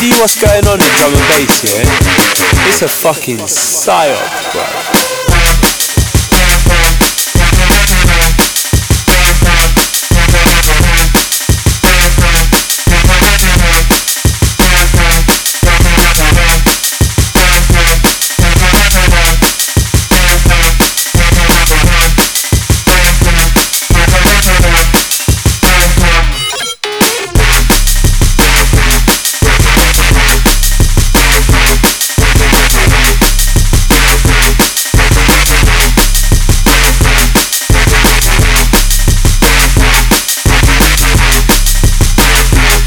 see what's going on in drum and bass, yeah? It's a fucking psyop, bro.